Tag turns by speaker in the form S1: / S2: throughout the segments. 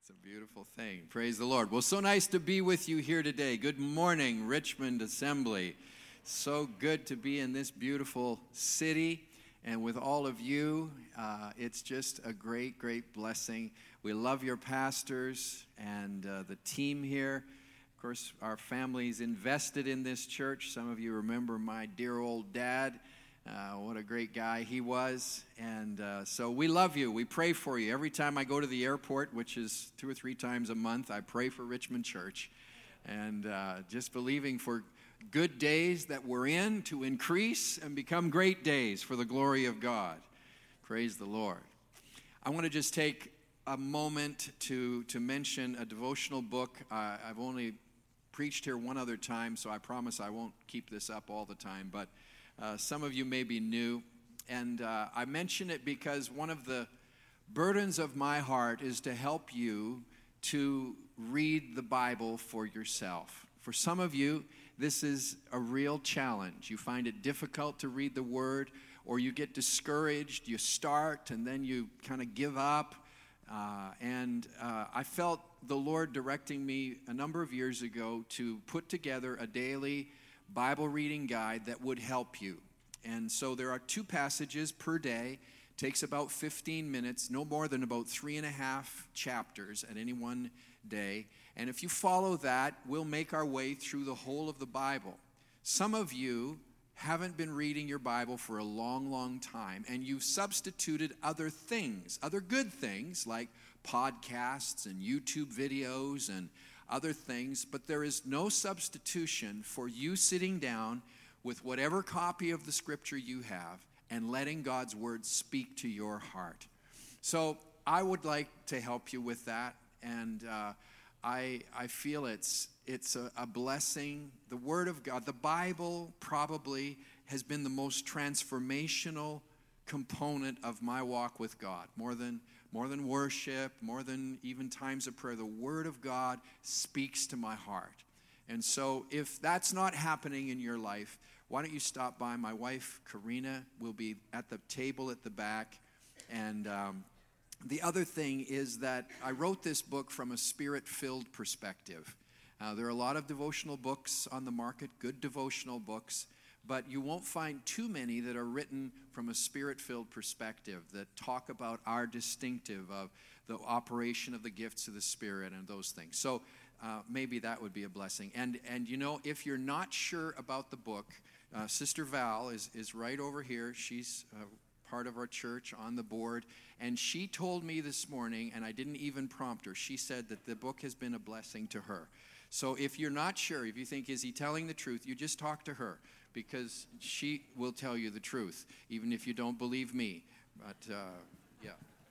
S1: It's a beautiful thing. Praise the Lord. Well, so nice to be with you here today. Good morning, Richmond Assembly. So good to be in this beautiful city and with all of you. It's just a great, great blessing. We love your pastors and the team here. Of course, our family's invested in this church. Some of you remember my dear old dad. What a great guy he was. And so we love you. We pray for you. Every time I go to the airport, which is 2 or 3 times a month, I pray for Richmond Church. And just believing for good days that we're in to increase and become great days for the glory of God. Praise the Lord. I want to just take a moment to mention a devotional book. I've only preached here one other time, so I promise I won't keep this up all the time. But some of you may be new, and I mention it because one of the burdens of my heart is to help you to read the Bible for yourself. For some of you, this is a real challenge. You find it difficult to read the Word, or you get discouraged, you start, and then you kind of give up. I felt the Lord directing me a number of years ago to put together a daily Bible reading guide that would help you. And so there are 2 passages per day. It takes about 15 minutes, no more than about 3.5 chapters at any one day. And if you follow that, we'll make our way through the whole of the Bible. Some of you haven't been reading your Bible for a long, long time, and you've substituted other things, other good things like podcasts and YouTube videos and other things, but there is no substitution for you sitting down with whatever copy of the Scripture you have and letting God's Word speak to your heart. So I would like to help you with that, and I feel it's a blessing. The Word of God, the Bible probably has been the most transformational component of my walk with God, more than worship, more than even times of prayer. The Word of God speaks to my heart. And so if that's not happening in your life, why don't you stop by? My wife, Karina, will be at the table at the back. And the other thing is that I wrote this book from a Spirit-filled perspective. There are a lot of devotional books on the market, good devotional books, but you won't find too many that are written from a Spirit-filled perspective that talk about our distinctive of the operation of the gifts of the Spirit and those things. So maybe that would be a blessing. And you know, if you're not sure about the book, Sister Val is right over here. She's part of our church on the board. And she told me this morning, and I didn't even prompt her, she said that the book has been a blessing to her. So if you're not sure, if you think, is he telling the truth, you just talk to her, because she will tell you the truth, even if you don't believe me. But, yeah.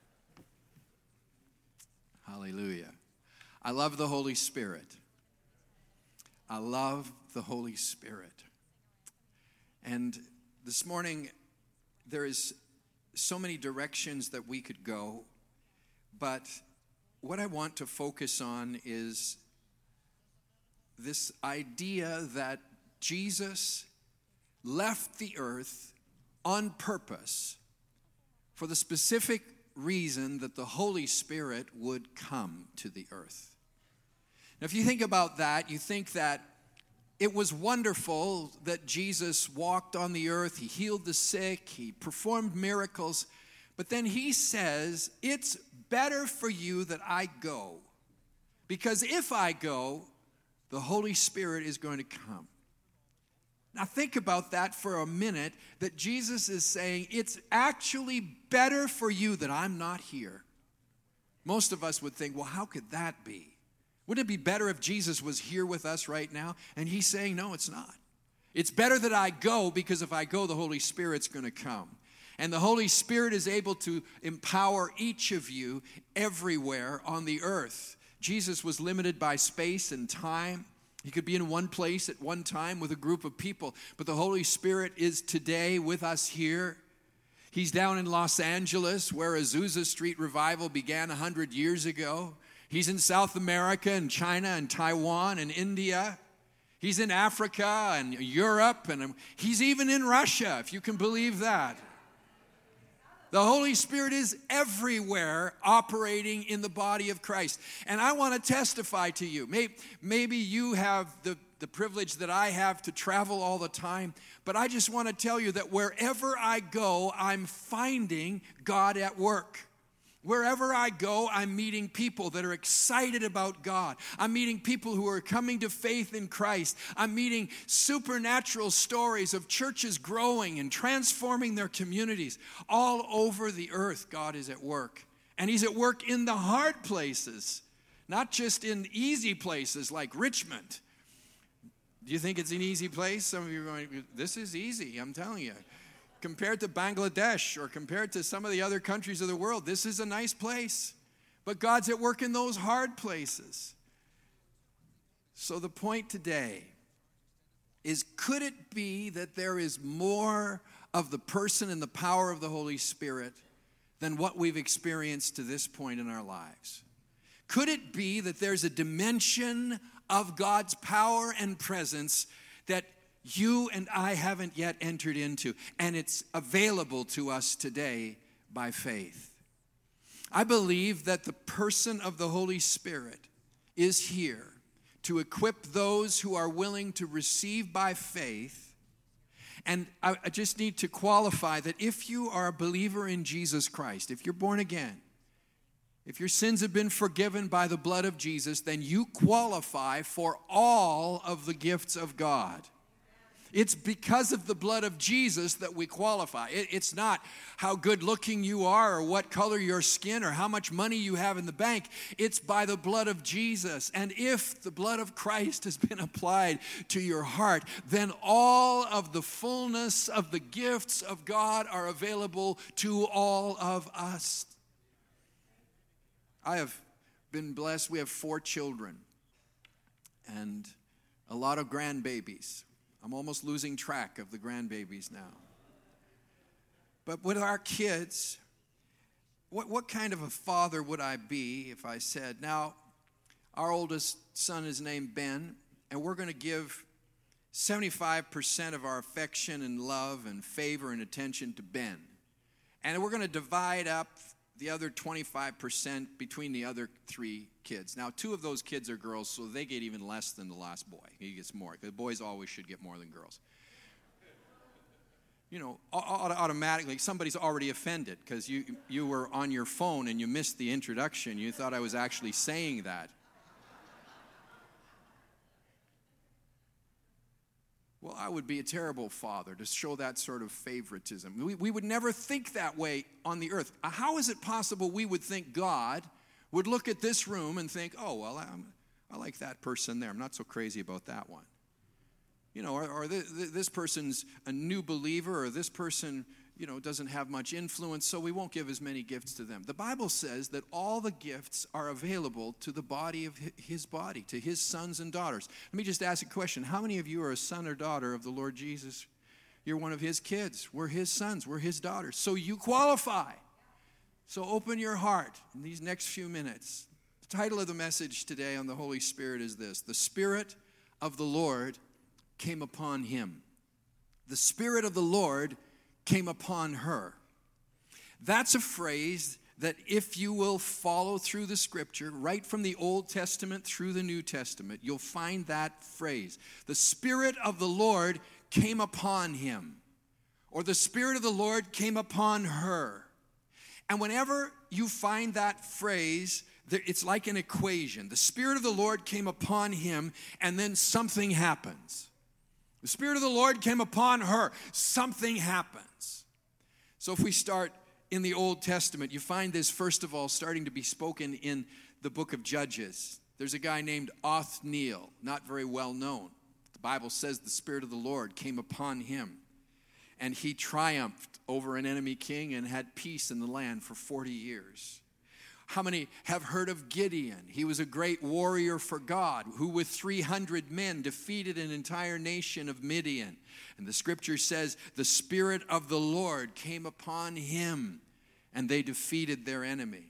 S1: Hallelujah. I love the Holy Spirit. I love the Holy Spirit. And this morning, there is so many directions that we could go, but what I want to focus on is this idea that Jesus left the earth on purpose for the specific reason that the Holy Spirit would come to the earth. Now, if you think about that, you think that it was wonderful that Jesus walked on the earth, he healed the sick, he performed miracles, but then he says, it's better for you that I go, because if I go, the Holy Spirit is going to come. Now think about that for a minute, that Jesus is saying, it's actually better for you that I'm not here. Most of us would think, well, how could that be? Wouldn't it be better if Jesus was here with us right now? And he's saying, no, it's not. It's better that I go, because if I go, the Holy Spirit's going to come. And the Holy Spirit is able to empower each of you everywhere on the earth. Jesus was limited by space and time. He could be in one place at one time with a group of people. But the Holy Spirit is today with us here. He's down in Los Angeles, where Azusa Street Revival began 100 years ago. He's in South America and China and Taiwan and India. He's in Africa and Europe, and he's even in Russia, if you can believe that. The Holy Spirit is everywhere operating in the body of Christ. And I want to testify to you. Maybe you have the privilege that I have to travel all the time, but I just want to tell you that wherever I go, I'm finding God at work. Wherever I go, I'm meeting people that are excited about God. I'm meeting people who are coming to faith in Christ. I'm meeting supernatural stories of churches growing and transforming their communities. All over the earth, God is at work. And He's at work in the hard places, not just in easy places like Richmond. Do you think it's an easy place? Some of you are going, this is easy, I'm telling you. Compared to Bangladesh or compared to some of the other countries of the world, this is a nice place. But God's at work in those hard places. So the point today is, could it be that there is more of the person and the power of the Holy Spirit than what we've experienced to this point in our lives? Could it be that there's a dimension of God's power and presence that you and I haven't yet entered into, and it's available to us today by faith? I believe that the person of the Holy Spirit is here to equip those who are willing to receive by faith. And I just need to qualify that if you are a believer in Jesus Christ, if you're born again, if your sins have been forgiven by the blood of Jesus, then you qualify for all of the gifts of God. It's because of the blood of Jesus that we qualify. It's not how good looking you are or what color your skin or how much money you have in the bank. It's by the blood of Jesus. And if the blood of Christ has been applied to your heart, then all of the fullness of the gifts of God are available to all of us. I have been blessed. We have 4 children and a lot of grandbabies. I'm almost losing track of the grandbabies now. But with our kids, what kind of a father would I be if I said, now, our oldest son is named Ben, and we're going to give 75% of our affection and love and favor and attention to Ben. And we're going to divide up the other 25% between the other 3 kids. Now, 2 of those kids are girls, so they get even less than the last boy. He gets more, because boys always should get more than girls. You know, automatically, somebody's already offended, because you were on your phone and you missed the introduction. You thought I was actually saying that. Well, I would be a terrible father to show that sort of favoritism. We would never think that way on the earth. How is it possible we would think God would look at this room and think, oh, well, I like that person there. I'm not so crazy about that one. You know, or this person's a new believer, or this person, you know, doesn't have much influence, so we won't give as many gifts to them. The Bible says that all the gifts are available to the body of His body, to His sons and daughters. Let me just ask a question. How many of you are a son or daughter of the Lord Jesus? You're one of His kids. We're His sons. We're His daughters. So you qualify. So open your heart in these next few minutes. The title of the message today on the Holy Spirit is this: The Spirit of the Lord came upon Him. The Spirit of the Lord came upon her. That's a phrase that if you will follow through the scripture, right from the Old Testament through the New Testament, you'll find that phrase. The Spirit of the Lord came upon him, or the Spirit of the Lord came upon her. And whenever you find that phrase, it's like an equation. The Spirit of the Lord came upon him, and then something happens. The Spirit of the Lord came upon her. Something happens. So if we start in the Old Testament, you find this, first of all, starting to be spoken in the book of Judges. There's a guy named Othniel, not very well known. The Bible says the Spirit of the Lord came upon him, and he triumphed over an enemy king and had peace in the land for 40 years. How many have heard of Gideon? He was a great warrior for God who with 300 men defeated an entire nation of Midian. And the scripture says the Spirit of the Lord came upon him and they defeated their enemy.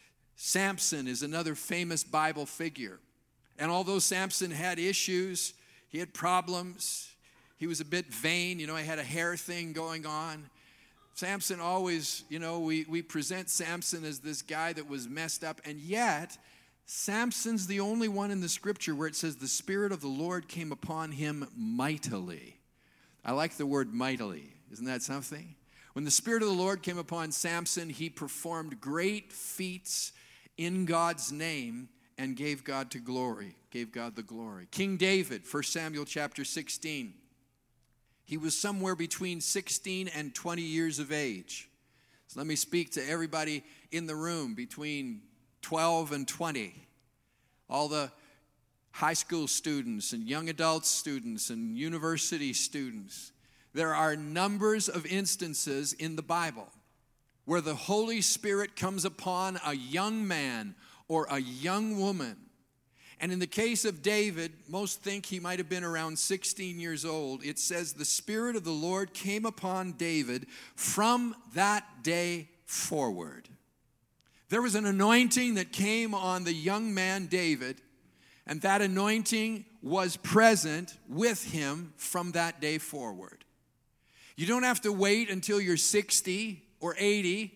S1: Samson is another famous Bible figure. And although Samson had issues, he had problems, he was a bit vain, he had a hair thing going on. Samson always, we present Samson as this guy that was messed up, and yet Samson's the only one in the scripture where it says the Spirit of the Lord came upon him mightily. I like the word mightily. Isn't that something? When the Spirit of the Lord came upon Samson, he performed great feats in God's name and gave God the glory. King David, 1 Samuel chapter 16. He was somewhere between 16 and 20 years of age. So let me speak to everybody in the room between 12 and 20. All the high school students and young adult students and university students. There are numbers of instances in the Bible where the Holy Spirit comes upon a young man or a young woman. And in the case of David, most think he might have been around 16 years old. It says the Spirit of the Lord came upon David from that day forward. There was an anointing that came on the young man David, and that anointing was present with him from that day forward. You don't have to wait until you're 60 or 80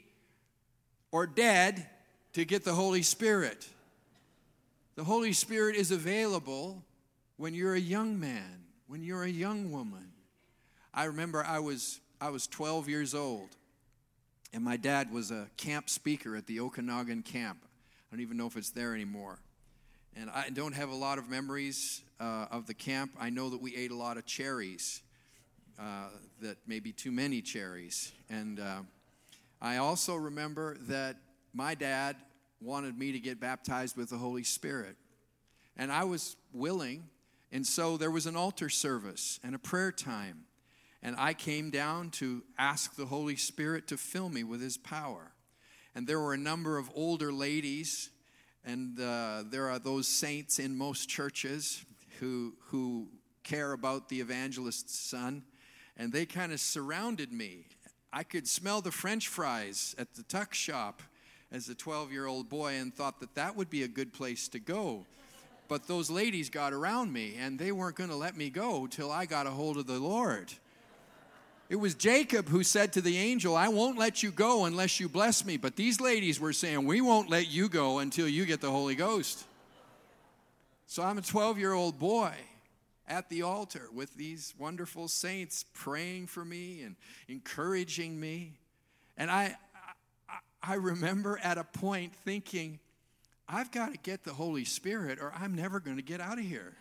S1: or dead to get the Holy Spirit. The Holy Spirit is available when you're a young man, when you're a young woman. I remember I was 12 years old, and my dad was a camp speaker at the Okanagan camp. I don't even know if it's there anymore. And I don't have a lot of memories of the camp. I know that we ate a lot of cherries, that maybe too many cherries. And I also remember that my dad wanted me to get baptized with the Holy Spirit. And I was willing. And so there was an altar service and a prayer time. And I came down to ask the Holy Spirit to fill me with His power. And there were a number of older ladies, and there are those saints in most churches who care about the evangelist's son. And they kind of surrounded me. I could smell the French fries at the tuck shop as a 12-year-old boy and thought that would be a good place to go. But those ladies got around me, and they weren't going to let me go till I got a hold of the Lord. It was Jacob who said to the angel, I won't let you go unless you bless me. But these ladies were saying, we won't let you go until you get the Holy Ghost. So I'm a 12-year-old boy at the altar with these wonderful saints praying for me and encouraging me. And I remember at a point thinking, I've got to get the Holy Spirit or I'm never going to get out of here.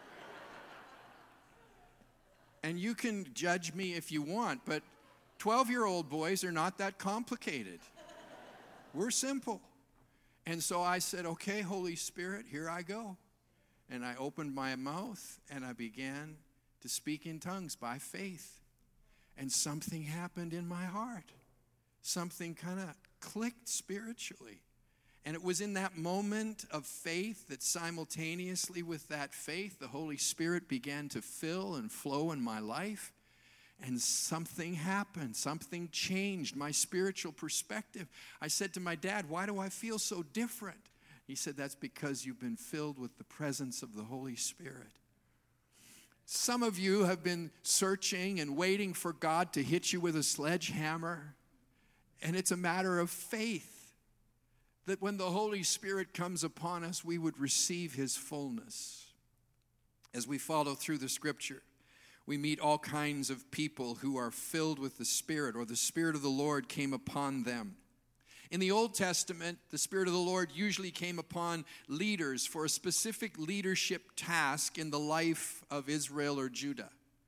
S1: And you can judge me if you want, but 12-year-old boys are not that complicated. We're simple. And so I said, okay, Holy Spirit, here I go. And I opened my mouth and I began to speak in tongues by faith. And something happened in my heart. Something kind of clicked spiritually. And it was in that moment of faith that simultaneously with that faith, the Holy Spirit began to fill and flow in my life. And something happened. Something changed my spiritual perspective. I said to my dad, why do I feel so different? He said, that's because you've been filled with the presence of the Holy Spirit. Some of you have been searching and waiting for God to hit you with a sledgehammer. And it's a matter of faith that when the Holy Spirit comes upon us, we would receive His fullness. As we follow through the Scripture, we meet all kinds of people who are filled with the Spirit, or the Spirit of the Lord came upon them. In the Old Testament, the Spirit of the Lord usually came upon leaders for a specific leadership task in the life of Israel or Judah.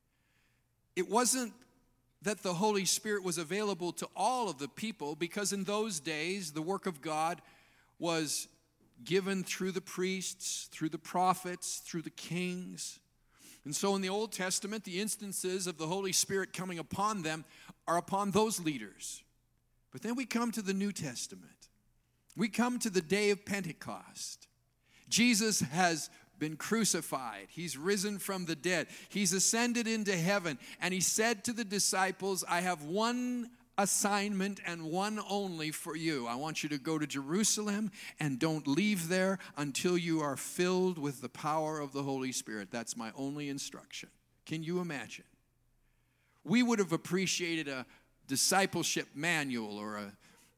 S1: It wasn't that the Holy Spirit was available to all of the people, because in those days, the work of God was given through the priests, through the prophets, through the kings. And so in the Old Testament, the instances of the Holy Spirit coming upon them are upon those leaders. But then we come to the New Testament. We come to the day of Pentecost. Jesus has been crucified. He's risen from the dead. He's ascended into heaven. And He said to the disciples, I have one assignment and one only for you. I want you to go to Jerusalem and don't leave there until you are filled with the power of the Holy Spirit. That's my only instruction. Can you imagine? We would have appreciated a discipleship manual or a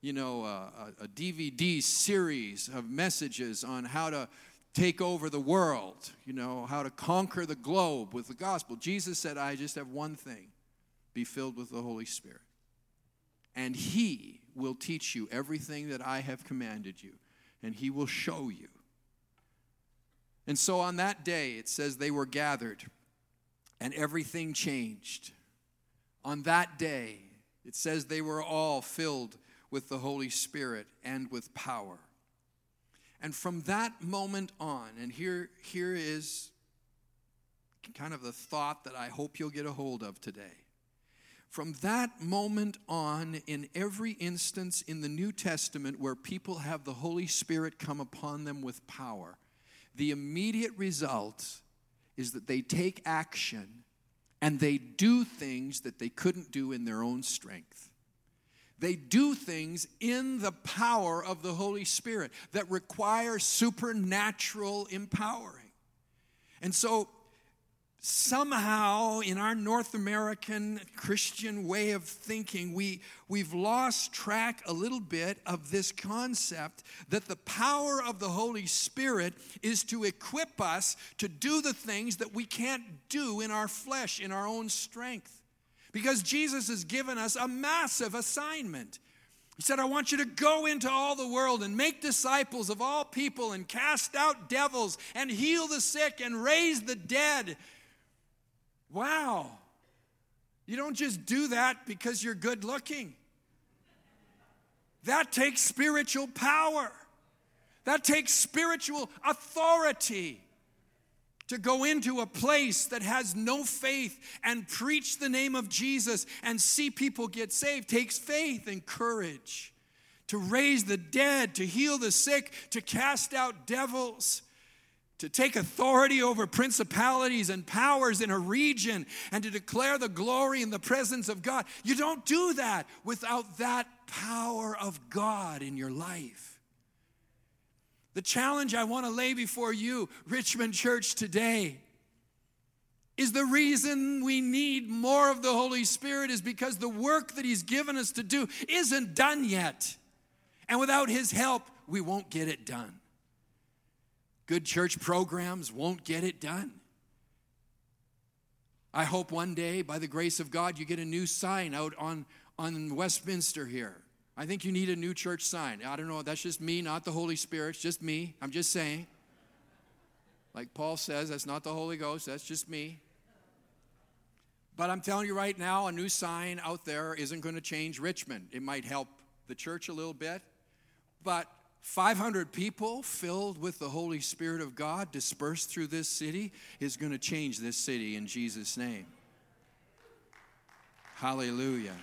S1: DVD series of messages on how to take over the world, how to conquer the globe with the gospel. Jesus said, I just have one thing: be filled with the Holy Spirit. And He will teach you everything that I have commanded you, and He will show you. And so on that day, it says they were gathered, and everything changed. On that day, it says they were all filled with the Holy Spirit and with power. And from that moment on, and here is kind of the thought that I hope you'll get a hold of today. From that moment on, in every instance in the New Testament where people have the Holy Spirit come upon them with power, the immediate result is that they take action and they do things that they couldn't do in their own strength. They do things in the power of the Holy Spirit that require supernatural empowering. And so somehow in our North American Christian way of thinking, we've lost track a little bit of this concept that the power of the Holy Spirit is to equip us to do the things that we can't do in our flesh, in our own strength. Because Jesus has given us a massive assignment. He said, I want you to go into all the world and make disciples of all people and cast out devils and heal the sick and raise the dead. Wow. You don't just do that because you're good looking. That takes spiritual power. That takes spiritual authority. To go into a place that has no faith and preach the name of Jesus and see people get saved takes faith and courage. To raise the dead, to heal the sick, to cast out devils, to take authority over principalities and powers in a region and to declare the glory and the presence of God. You don't do that without that power of God in your life. The challenge I want to lay before you, Richmond Church, today is the reason we need more of the Holy Spirit is because the work that He's given us to do isn't done yet. And without His help, we won't get it done. Good church programs won't get it done. I hope one day, by the grace of God, you get a new sign out on Westminster here. I think you need a new church sign. I don't know, that's just me, not the Holy Spirit. It's just me. I'm just saying. Like Paul says, that's not the Holy Ghost, that's just me. But I'm telling you right now, a new sign out there isn't going to change Richmond. It might help the church a little bit. But 500 people filled with the Holy Spirit of God dispersed through this city is going to change this city in Jesus' name. Hallelujah.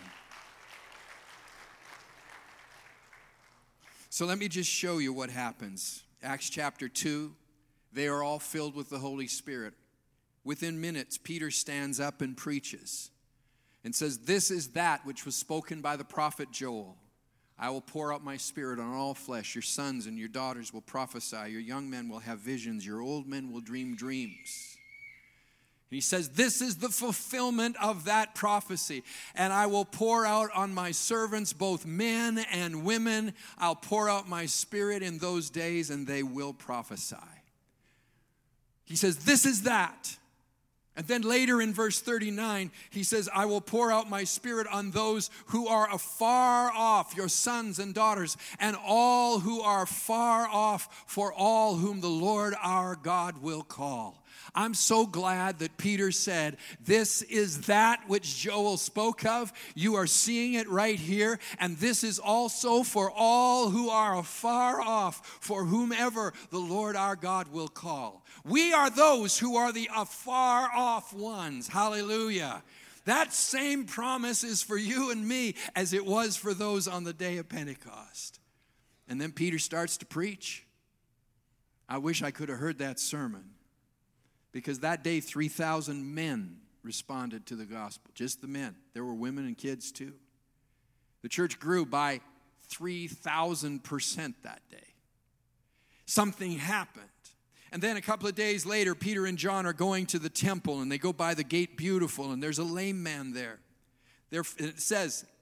S1: So let me just show you what happens. Acts chapter 2, they are all filled with the Holy Spirit. Within minutes, Peter stands up and preaches and says, this is that which was spoken by the prophet Joel. I will pour out my Spirit on all flesh. Your sons and your daughters will prophesy. Your young men will have visions. Your old men will dream dreams. He says, this is the fulfillment of that prophecy. And I will pour out on my servants, both men and women. I'll pour out my Spirit in those days, and they will prophesy. He says, this is that. And then later in verse 39, he says, I will pour out my Spirit on those who are afar off, your sons and daughters, and all who are far off, for all whom the Lord our God will call. I'm so glad that Peter said, this is that which Joel spoke of. You are seeing it right here. And this is also for all who are afar off, for whomever the Lord our God will call. We are those who are the afar off ones. Hallelujah. That same promise is for you and me as it was for those on the day of Pentecost. And then Peter starts to preach. I wish I could have heard that sermon. Because that day, 3,000 men responded to the gospel. Just the men. There were women and kids too. The church grew by 3,000% that day. Something happened. And then a couple of days later, Peter and John are going to the temple, and they go by the gate beautiful, and there's a lame man there. It says,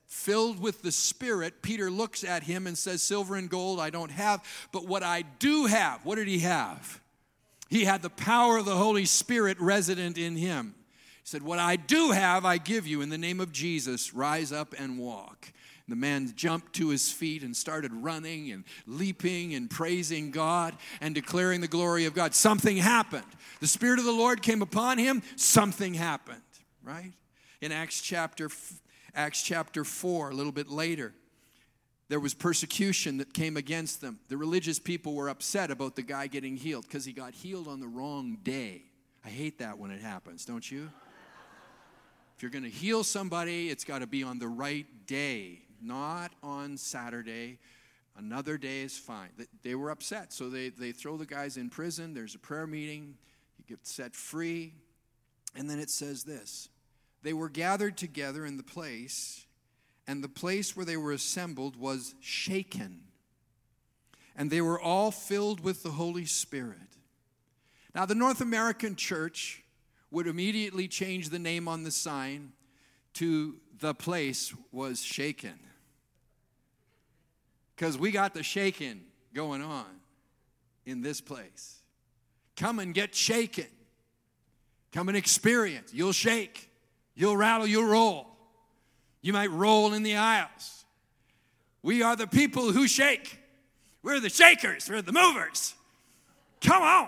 S1: filled with the Spirit, Peter looks at him and says, silver and gold I don't have, but what I do have, what did he have? He had the power of the Holy Spirit resident in him. He said, what I do have, I give you. In the name of Jesus, rise up and walk. The man jumped to his feet and started running and leaping and praising God and declaring the glory of God. Something happened. The Spirit of the Lord came upon him. Something happened, right? In Acts chapter 4, a little bit later, there was persecution that came against them. The religious people were upset about the guy getting healed because he got healed on the wrong day. I hate that when it happens, don't you? If you're going to heal somebody, it's got to be on the right day, not on Saturday. Another day is fine. They were upset, so they throw the guys in prison. There's a prayer meeting. He gets set free. And then it says this. They were gathered together in the place, and the place where they were assembled was shaken. And they were all filled with the Holy Spirit. Now, the North American church would immediately change the name on the sign to the place was shaken. Because we got the shaking going on in this place. Come and get shaken. Come and experience. You'll shake. You'll rattle. You'll roll. You might roll in the aisles. We are the people who shake. We're the shakers. We're the movers. Come on.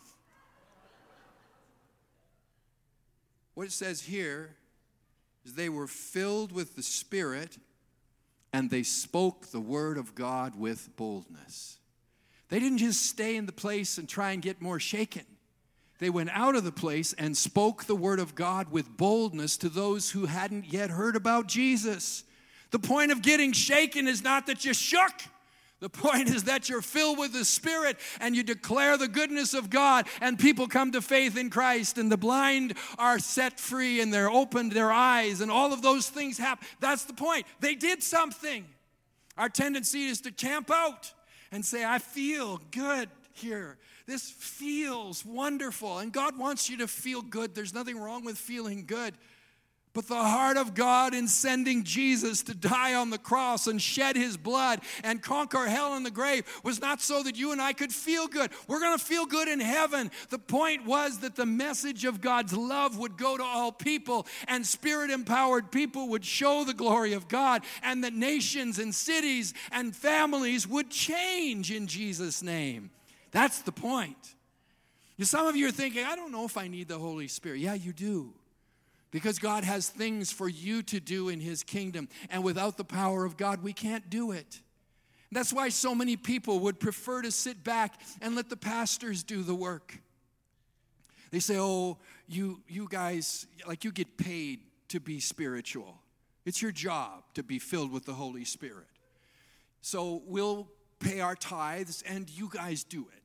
S1: What it says here is they were filled with the Spirit and they spoke the word of God with boldness. They didn't just stay in the place and try and get more shaken. They went out of the place and spoke the word of God with boldness to those who hadn't yet heard about Jesus. The point of getting shaken is not that you shook. The point is that you're filled with the Spirit and you declare the goodness of God and people come to faith in Christ and the blind are set free and they're opened their eyes and all of those things happen. That's the point. They did something. Our tendency is to camp out and say, I feel good here. This feels wonderful. And God wants you to feel good. There's nothing wrong with feeling good. But the heart of God in sending Jesus to die on the cross and shed his blood and conquer hell and the grave was not so that you and I could feel good. We're going to feel good in heaven. The point was that the message of God's love would go to all people and Spirit-empowered people would show the glory of God and that nations and cities and families would change in Jesus' name. That's the point. Some of you are thinking, I don't know if I need the Holy Spirit. Yeah, you do. Because God has things for you to do in his kingdom. And without the power of God, we can't do it. That's why so many people would prefer to sit back and let the pastors do the work. They say, oh, you guys, like you get paid to be spiritual. It's your job to be filled with the Holy Spirit. So we'll pay our tithes and you guys do it.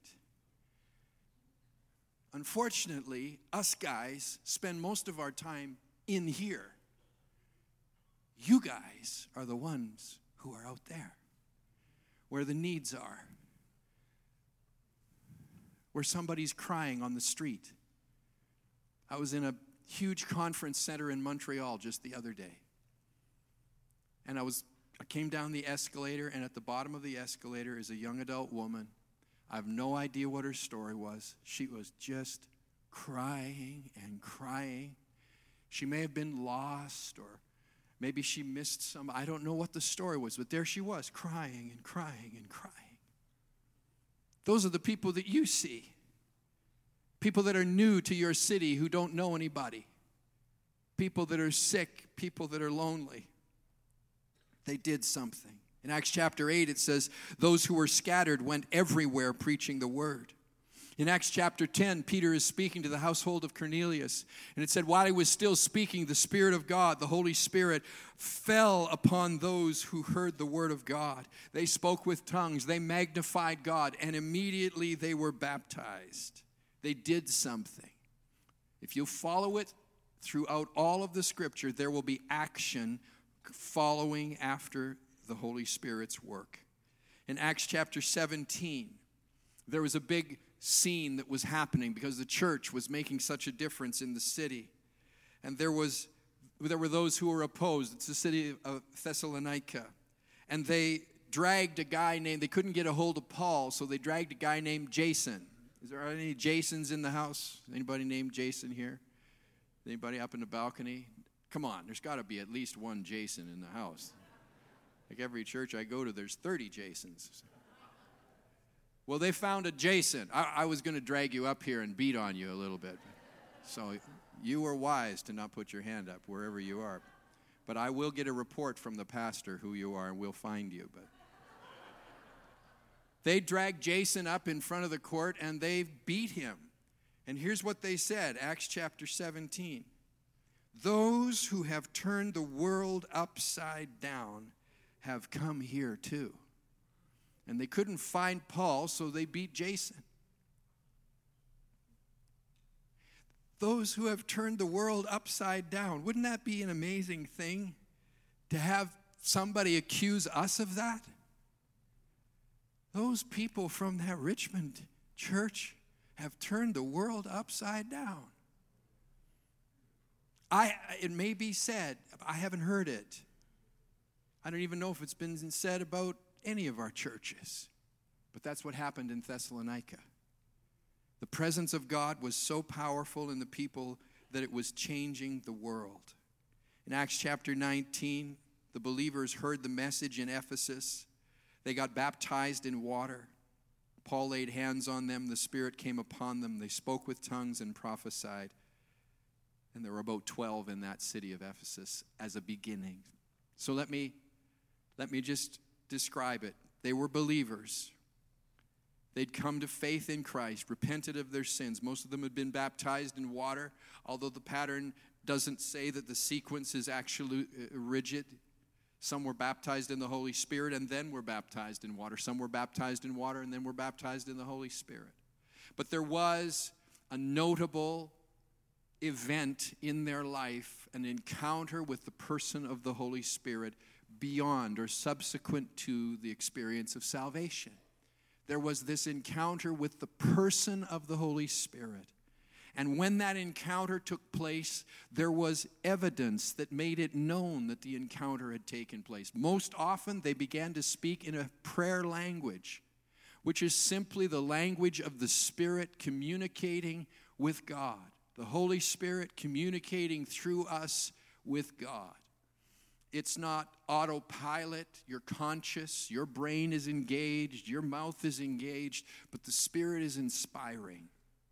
S1: Unfortunately, us guys spend most of our time in here. You guys are the ones who are out there, where the needs are, where somebody's crying on the street. I was in a huge conference center in Montreal just the other day. And I came down the escalator, and at the bottom of the escalator is a young adult woman. I have no idea what her story was. She was just crying and crying. She may have been lost or maybe she missed some. I don't know what the story was, but there she was crying and crying and crying. Those are the people that you see. People that are new to your city who don't know anybody. People that are sick, people that are lonely. They did something. In Acts chapter 8, it says, those who were scattered went everywhere preaching the word. In Acts chapter 10, Peter is speaking to the household of Cornelius. And it said, while he was still speaking, the Spirit of God, the Holy Spirit, fell upon those who heard the word of God. They spoke with tongues. They magnified God. And immediately they were baptized. They did something. If you follow it throughout all of the Scripture, there will be action following after the Holy Spirit's work. In Acts chapter 17, there was a big scene that was happening because the church was making such a difference in the city. And there was there were those who were opposed. It's the city of Thessalonica. And they dragged a guy named, they couldn't get a hold of Paul, so they dragged a guy named Jason. Is there any Jasons in the house? Anybody named Jason here? Anybody up in the balcony? Come on, there's got to be at least one Jason in the house. Like every church I go to, there's 30 Jasons. Well, they found a Jason. I was going to drag you up here and beat on you a little bit. So you were wise to not put your hand up wherever you are. But I will get a report from the pastor who you are, and we'll find you. But they dragged Jason up in front of the court, and they beat him. And here's what they said, Acts chapter 17. Those who have turned the world upside down have come here too. And they couldn't find Paul, so they beat Jason. Those who have turned the world upside down. Wouldn't that be an amazing thing to have somebody accuse us of that? Those people from that Richmond church have turned the world upside down. It may be said, I haven't heard it. I don't even know if it's been said about any of our churches. But that's what happened in Thessalonica. The presence of God was so powerful in the people that it was changing the world. In Acts chapter 19, the believers heard the message in Ephesus. They got baptized in water. Paul laid hands on them. The Spirit came upon them. They spoke with tongues and prophesied. And there were about 12 in that city of Ephesus as a beginning. So let me just describe it. They were believers. They'd come to faith in Christ, repented of their sins. Most of them had been baptized in water, although the pattern doesn't say that the sequence is actually rigid. Some were baptized in the Holy Spirit and then were baptized in water. Some were baptized in water and then were baptized in the Holy Spirit. But there was a notable event in their life, an encounter with the person of the Holy Spirit beyond or subsequent to the experience of salvation. There was this encounter with the person of the Holy Spirit. And when that encounter took place, there was evidence that made it known that the encounter had taken place. Most often, they began to speak in a prayer language, which is simply the language of the Spirit communicating with God. The Holy Spirit communicating through us with God. It's not autopilot. You're conscious. Your brain is engaged. Your mouth is engaged. But the Spirit is inspiring.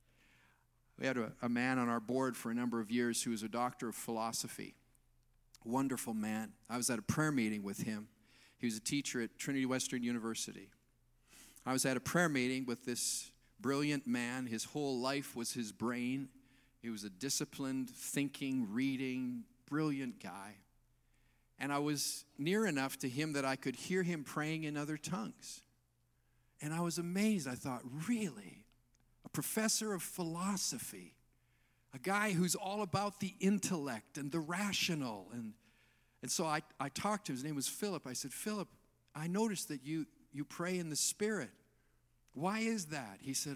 S1: We had a man on our board for a number of years who was a doctor of philosophy. Wonderful man. I was at a prayer meeting with him. He was a teacher at Trinity Western University. I was at a prayer meeting with this brilliant man. His whole life was his brain. He was a disciplined, thinking, reading, brilliant guy. And I was near enough to him that I could hear him praying in other tongues. And I was amazed. I thought, really? A professor of philosophy, a guy who's all about the intellect and the rational. And so I talked to him. His name was Philip. I said, Philip, I noticed that you pray in the Spirit. Why is that? He said,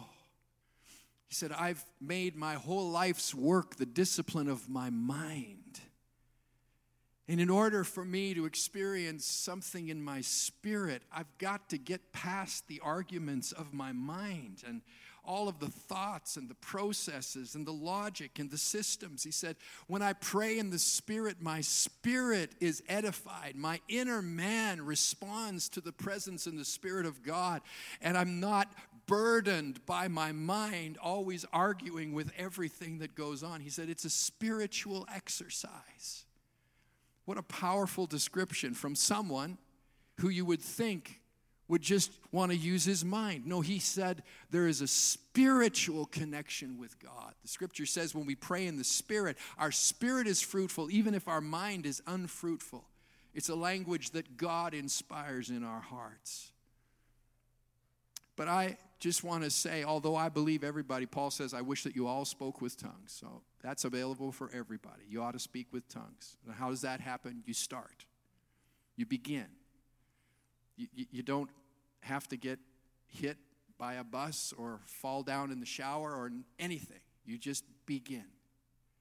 S1: I've made my whole life's work the discipline of my mind. And in order for me to experience something in my spirit, I've got to get past the arguments of my mind and all of the thoughts and the processes and the logic and the systems. He said, when I pray in the Spirit, my spirit is edified. My inner man responds to the presence and the Spirit of God. And I'm not burdened by my mind, always arguing with everything that goes on. He said, it's a spiritual exercise. What a powerful description from someone who you would think would just want to use his mind. No, he said there is a spiritual connection with God. The scripture says when we pray in the Spirit, our spirit is fruitful even if our mind is unfruitful. It's a language that God inspires in our hearts. But I just want to say, although I believe everybody, Paul says, I wish that you all spoke with tongues. So that's available for everybody. You ought to speak with tongues. And how does that happen? You start. You begin. You don't have to get hit by a bus or fall down in the shower or anything. You just begin.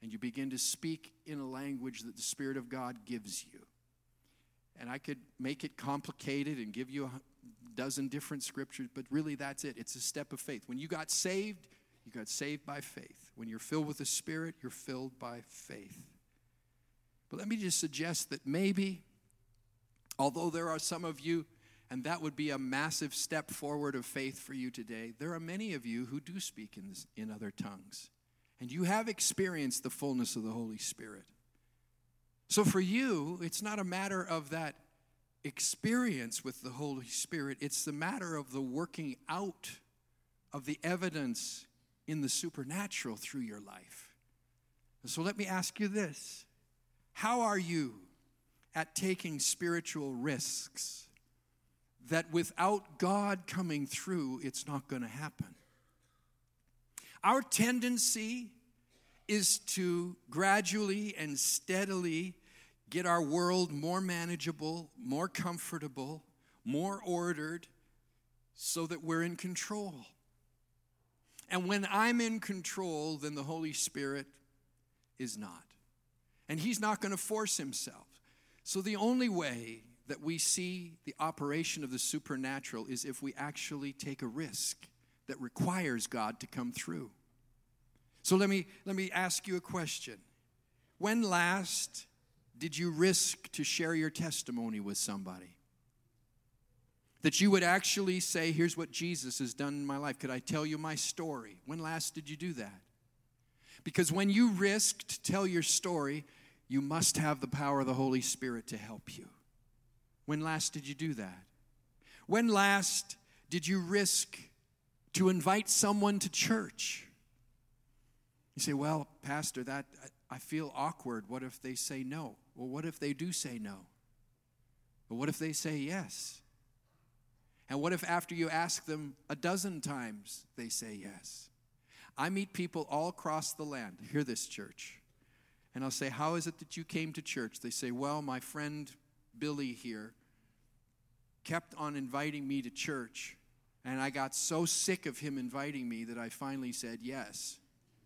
S1: and you begin to speak in a language that the Spirit of God gives you. And I could make it complicated and give you a dozen different scriptures, but really that's it. It's a step of faith. When you got saved by faith. When you're filled with the Spirit, you're filled by faith. But let me just suggest that maybe, although there are some of you, and that would be a massive step forward of faith for you today, there are many of you who do speak in other tongues. And you have experienced the fullness of the Holy Spirit. So for you, it's not a matter of that experience with the Holy Spirit. It's the matter of the working out of the evidence in the supernatural through your life. And so let me ask you this. How are you at taking spiritual risks that without God coming through, it's not going to happen? Our tendency is to gradually and steadily get our world more manageable, more comfortable, more ordered, so that we're in control. And when I'm in control, then the Holy Spirit is not. And He's not going to force Himself. So the only way that we see the operation of the supernatural is if we actually take a risk that requires God to come through. So let me ask you a question. When last did you risk to share your testimony with somebody? That you would actually say, here's what Jesus has done in my life. Could I tell you my story? When last did you do that? Because when you risk to tell your story, you must have the power of the Holy Spirit to help you. When last did you do that? When last did you risk to invite someone to church? You say, well, Pastor, I feel awkward. What if they say no? Well, what if they do say no? But what if they say yes? And what if after you ask them a dozen times, they say yes? I meet people all across the land. Hear this, church. And I'll say, how is it that you came to church? They say, well, my friend Billy here kept on inviting me to church, and I got so sick of him inviting me that I finally said yes.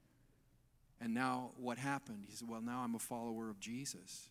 S1: And now what happened? He said, well, now I'm a follower of Jesus.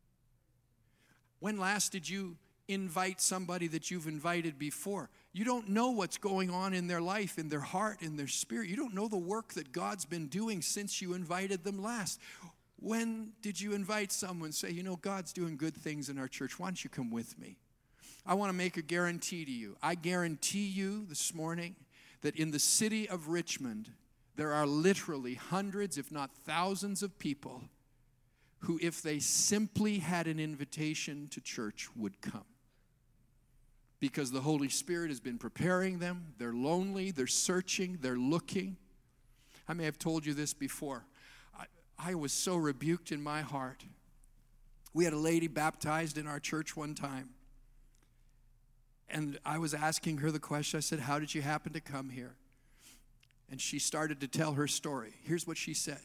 S1: When last did you invite somebody that you've invited before? You don't know what's going on in their life, in their heart, in their spirit. You don't know the work that God's been doing since you invited them last. When did you invite someone, say, you know, God's doing good things in our church. Why don't you come with me? I want to make a guarantee to you. I guarantee you this morning that in the city of Richmond, there are literally hundreds, if not thousands of people who, if they simply had an invitation to church, would come. Because the Holy Spirit has been preparing them. They're lonely, they're searching, they're looking. I may have told you this before. I was so rebuked in my heart. We had a lady baptized in our church one time. And I was asking her the question. I said, how did you happen to come here? And she started to tell her story. Here's what she said.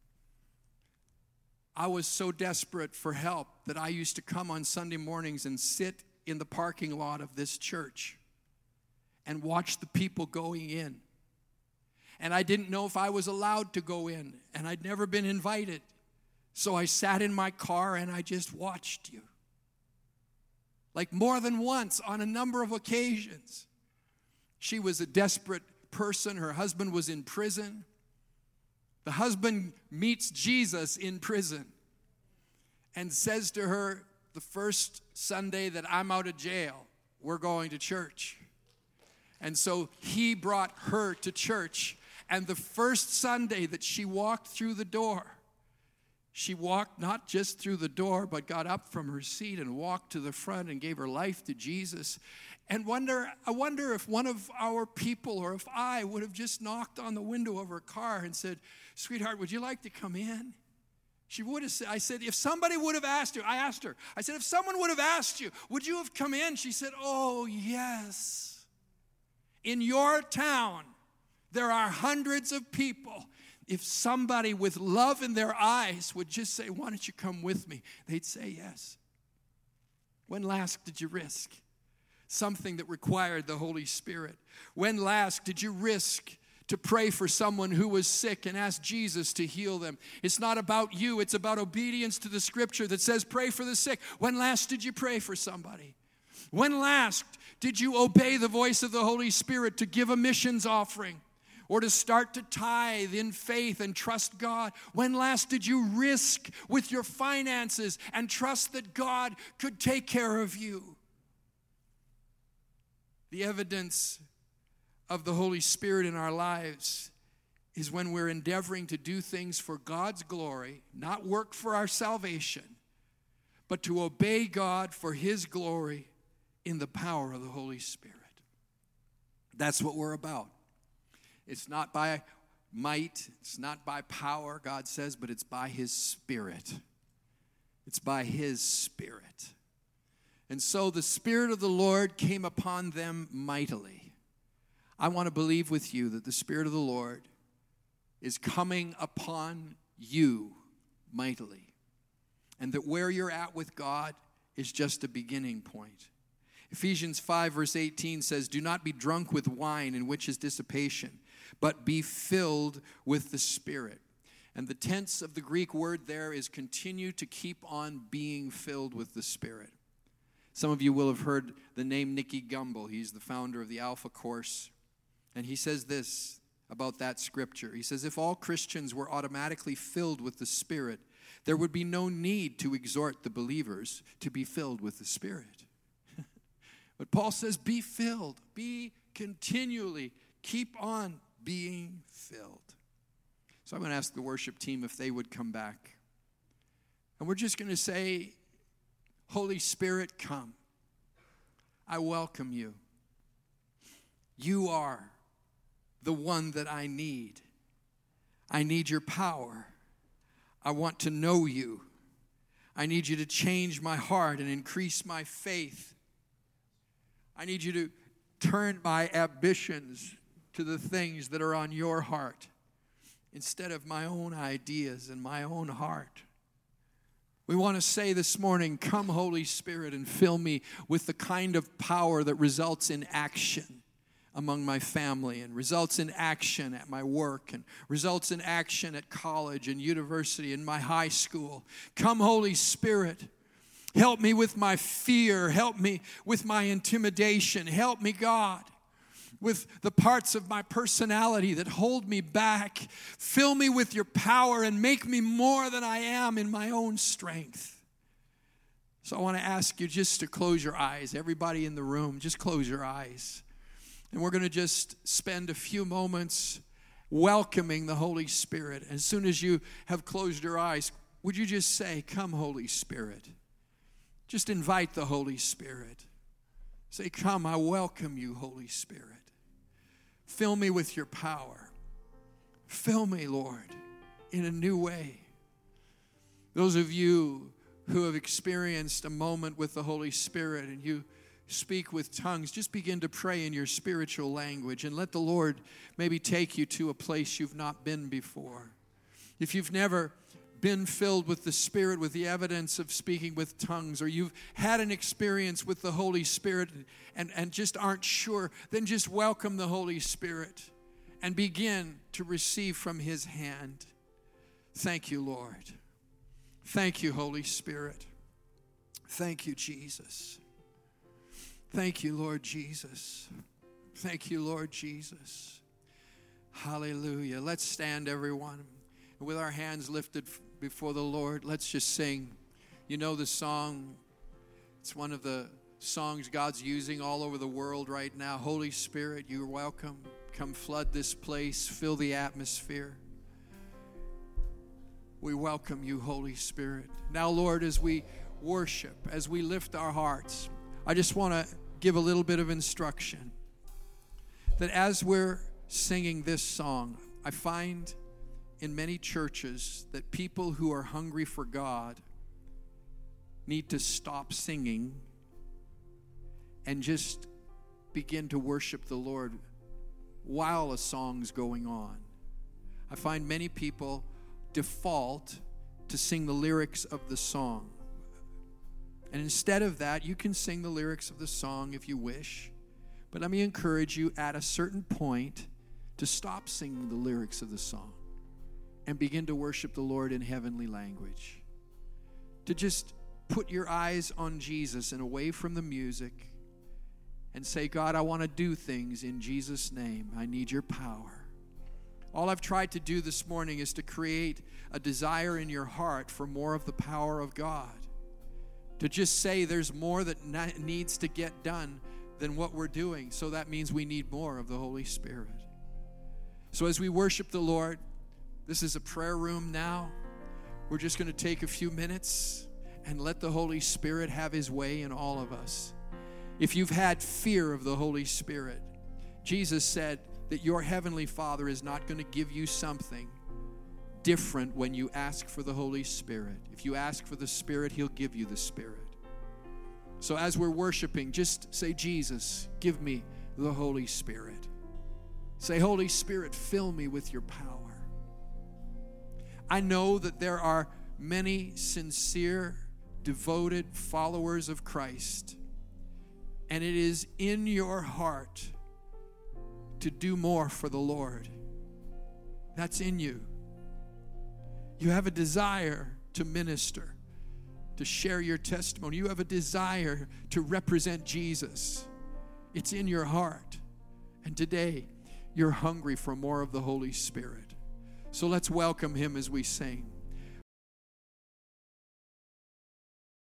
S1: I was so desperate for help that I used to come on Sunday mornings and sit in the parking lot of this church and watch the people going in. And I didn't know if I was allowed to go in, and I'd never been invited. So I sat in my car and I just watched you. Like more than once on a number of occasions. She was a desperate person. Her husband was in prison. The husband meets Jesus in prison and says to her, the first Sunday that I'm out of jail, we're going to church. And so he brought her to church. And the first Sunday that she walked through the door, she walked not just through the door, but got up from her seat and walked to the front and gave her life to Jesus. And I wonder if one of our people, or if I would have just knocked on the window of her car and said, sweetheart, would you like to come in? She would have said, I said, if somebody would have asked you, I asked her, I said, if someone would have asked you, would you have come in? She said, oh, yes. In your town, there are hundreds of people. If somebody with love in their eyes would just say, why don't you come with me? They'd say yes. When last did you risk something that required the Holy Spirit? When last did you risk to pray for someone who was sick and ask Jesus to heal them. It's not about you. It's about obedience to the scripture that says pray for the sick. When last did you pray for somebody? When last did you obey the voice of the Holy Spirit to give a missions offering or to start to tithe in faith and trust God? When last did you risk with your finances and trust that God could take care of you? The evidence of the Holy Spirit in our lives is when we're endeavoring to do things for God's glory, not work for our salvation, but to obey God for His glory in the power of the Holy Spirit. That's what we're about. It's not by might, it's not by power, God says, but it's by His Spirit. It's by His Spirit. And so the Spirit of the Lord came upon them mightily. I want to believe with you that the Spirit of the Lord is coming upon you mightily. And that where you're at with God is just a beginning point. Ephesians 5 verse 18 says, "Do not be drunk with wine, in which is dissipation, but be filled with the Spirit." And the tense of the Greek word there is continue to keep on being filled with the Spirit. Some of you will have heard the name Nicky Gumbel. He's the founder of the Alpha Course. And he says this about that scripture. He says, if all Christians were automatically filled with the Spirit, there would be no need to exhort the believers to be filled with the Spirit. But Paul says, be filled. Be continually. Keep on being filled. So I'm going to ask the worship team if they would come back. And we're just going to say, Holy Spirit, come. I welcome you. You are the one that I need. I need your power. I want to know you. I need you to change my heart and increase my faith. I need you to turn my ambitions to the things that are on your heart instead of my own ideas and my own heart. We want to say this morning, come Holy Spirit and fill me with the kind of power that results in action among my family and results in action at my work and results in action at college and university and my high school. Come Holy Spirit, help me with my fear, help me with my intimidation, help me God with the parts of my personality that hold me back. Fill me with your power and make me more than I am in my own strength. So I want to ask you just to close your eyes. Everybody in the room, just close your eyes. And we're going to just spend a few moments welcoming the Holy Spirit. As soon as you have closed your eyes, would you just say, come Holy Spirit. Just invite the Holy Spirit. Say, come, I welcome you, Holy Spirit. Fill me with your power. Fill me, Lord, in a new way. Those of you who have experienced a moment with the Holy Spirit and you speak with tongues, just begin to pray in your spiritual language and let the Lord maybe take you to a place you've not been before. If you've never been filled with the Spirit with the evidence of speaking with tongues, or you've had an experience with the Holy Spirit and just aren't sure, then just welcome the Holy Spirit and begin to receive from His hand. Thank you, Lord. Thank you, Holy Spirit. Thank you, Jesus. Thank you, Lord Jesus. Thank you, Lord Jesus. Hallelujah. Let's stand, everyone. With our hands lifted before the Lord, let's just sing. You know the song. It's one of the songs God's using all over the world right now. Holy Spirit, you're welcome. Come flood this place. Fill the atmosphere. We welcome you, Holy Spirit. Now, Lord, as we worship, as we lift our hearts, I just want to give a little bit of instruction. That as we're singing this song, I find in many churches that people who are hungry for God need to stop singing and just begin to worship the Lord while a song's going on. I find many people default to sing the lyrics of the song. And instead of that, you can sing the lyrics of the song if you wish. But let me encourage you at a certain point to stop singing the lyrics of the song and begin to worship the Lord in heavenly language. To just put your eyes on Jesus and away from the music and say, God, I want to do things in Jesus' name. I need your power. All I've tried to do this morning is to create a desire in your heart for more of the power of God. To just say there's more that needs to get done than what we're doing. So that means we need more of the Holy Spirit. So as we worship the Lord, this is a prayer room now. We're just going to take a few minutes and let the Holy Spirit have his way in all of us. If you've had fear of the Holy Spirit, Jesus said that your heavenly Father is not going to give you something different when you ask for the Holy Spirit. If you ask for the Spirit, he'll give you the Spirit. So as we're worshiping, just say, Jesus, give me the Holy Spirit. Say, Holy Spirit, fill me with your power. I know that there are many sincere, devoted followers of Christ, and it is in your heart to do more for the Lord. That's in you. You have a desire to minister, to share your testimony. You have a desire to represent Jesus. It's in your heart. And today, you're hungry for more of the Holy Spirit. So let's welcome him as we sing.